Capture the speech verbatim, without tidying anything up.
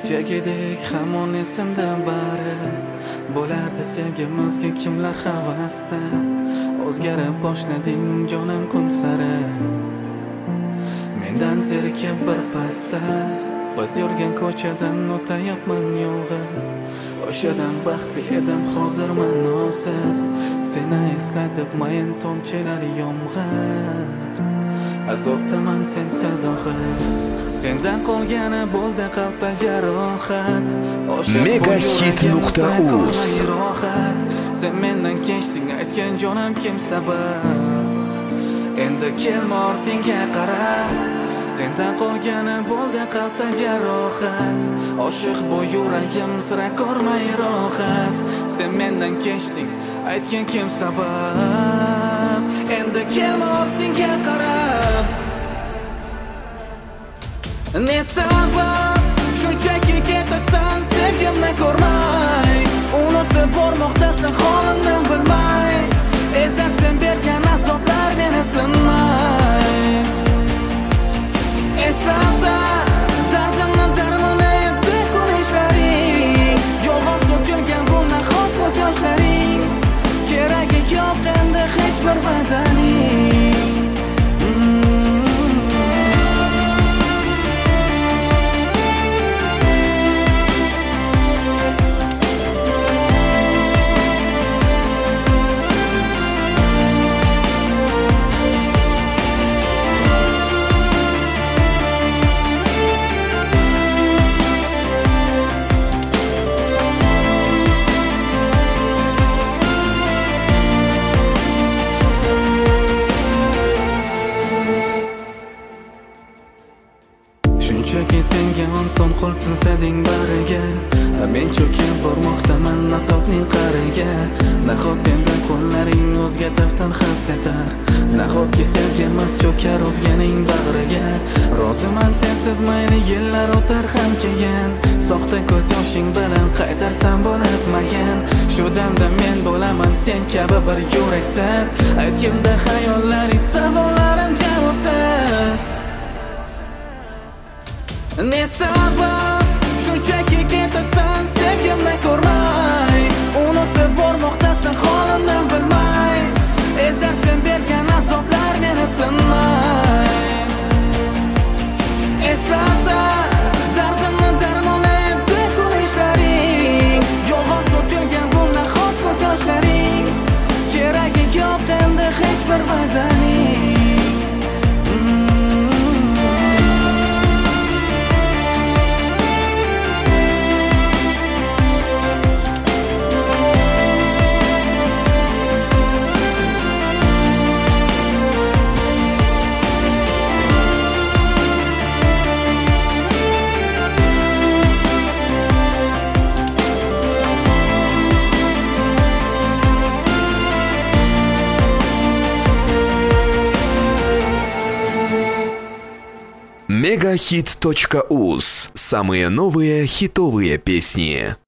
kechagidek hamon esimda bari. Bo'lardi sevgimizga kimlar havasda. O'zgarib boshlading jonim kun sari. Mendan zerikib bir pasda. Biz yurgan ko'chadan o'tayapman yolg'iz. O'shadan baxtli edim, hozir ma'nosiz. Seni eslatib mayin tomchilar yomg'ir. Azobdaman sensiz og'ir. Sendan qolgani bo'ldi qalbda jarohat. Megahit nuqta uz. Sen mendan kechding, aytgan jonim kim sabab. Endi kelma ortingga qara. Sendan qolgani bo'ldi qalbda jarohat. Oshiq bu yuragim sira ko'rmay rohat. Sen mendan kechding, aytgan kim sabab. Endi kelma ortingga qarab. Ne sabab shunchaki ketasan sevgimni ko'rmay. Unutib bormoqdasan holimni bilmay. Ezar sen bergan azoblar meni tinmay. Eslamda dardimni darmoni edi kun ishlaring. Yolg'on to'kilgan bu nahot ko'z yoshlaring. Keragi yo'q endi hech bir va'daning. Shunchaki senga onson qo'l siltading bariga. Men cho'kib bormoqdaman azobning qariga. Nahot endi qo'llaring o'zga taftin his etar. Nahotki sevgimiz cho'kar o'zganing bag'riga. Roziman sensiz mayli yillar o'tar ham keyin. Soxta ko'z yoshing bilan qaytarsam bo'lib mayin. Shu damda men bo'laman sen kabi bir yuraksiz. Aytgimda xayollaring savollarim javobsiz. Ne sabab shunchaki ketasan sevgimni ko'rmay. Unutib bormoqdasan holimni bilmay. Ezar sen bergan azoblar meni tinmay. Eslatda dardimni darmoni edi kun ishlaring. Yolg'on to'kilgan bu nahot ko'z yoshlaring. Keragi yo'q endi hech bir va'daning. Megahit точка уз. Самые новые хитовые песни.